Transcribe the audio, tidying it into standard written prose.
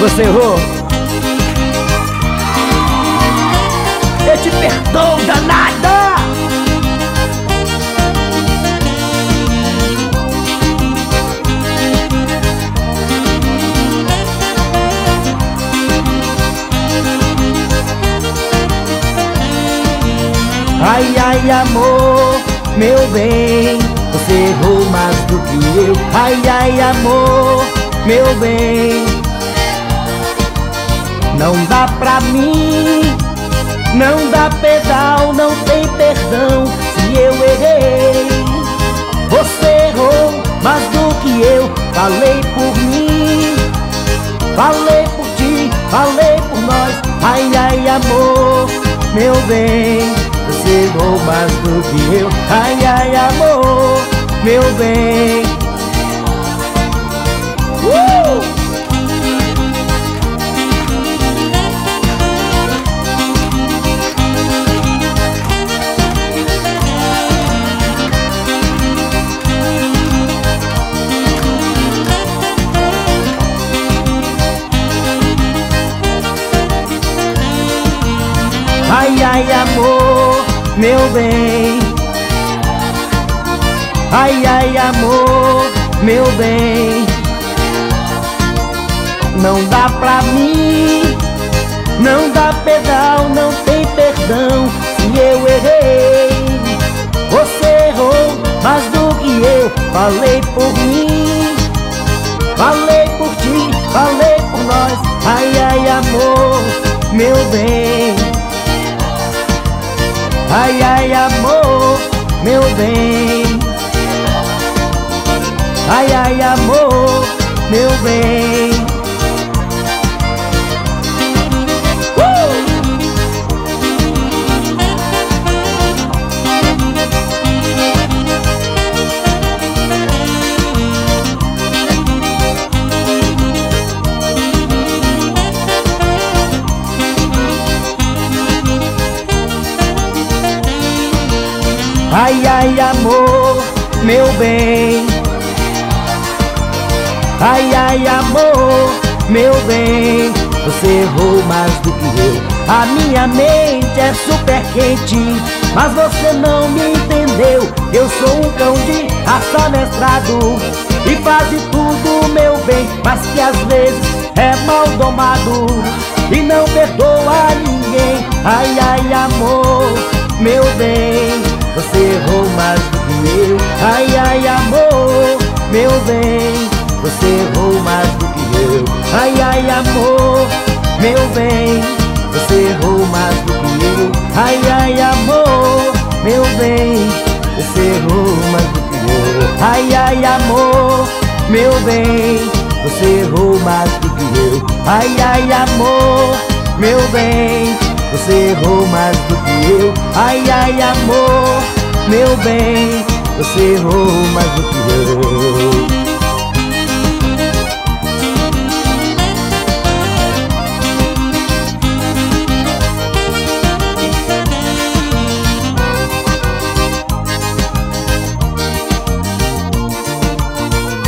Você errou, eu te perdoo, danada. Ai, ai, amor, meu bem, você errou mais do que eu. Ai, ai, amor, meu bem, não dá pra mim, não dá pedal, não tem perdão se eu errei. Você errou mais do que eu, falei por mim, falei por ti, falei por nós. Ai, ai, amor, meu bem, você errou mais do que eu. Ai, ai, amor, meu bem. Ai, ai, amor, meu bem. Ai, ai, amor, meu bem, não dá pra mim, não dá pedal, não tem perdão se eu errei. Você errou mais do que eu, falei por mim, falei por ti, falei por nós. Ai, ai, amor, meu bem. Ai, ai, amor, meu bem. Ai, ai, amor, meu bem. Ai, ai, amor, meu bem. Ai, ai, amor, meu bem, você errou mais do que eu. A minha mente é super quente, mas você não me entendeu. Eu sou um cão de raça amestrado e faz de tudo, meu bem, mas que às vezes é mal domado e não perdoa ninguém. Ai, ai, amor, meu bem, você errou mais do que eu. Ai, ai, amor, meu bem, você errou mais do que eu. Ai, ai, amor, meu bem, você errou mais do que eu. Ai, ai, amor, meu bem, você errou mais do que eu. Ai, ai, amor, meu bem, você errou mais do que eu. Ai, ai, amor, meu bem, você errou mais do que eu. Ai, ai, amor, meu bem, você errou mais do que eu.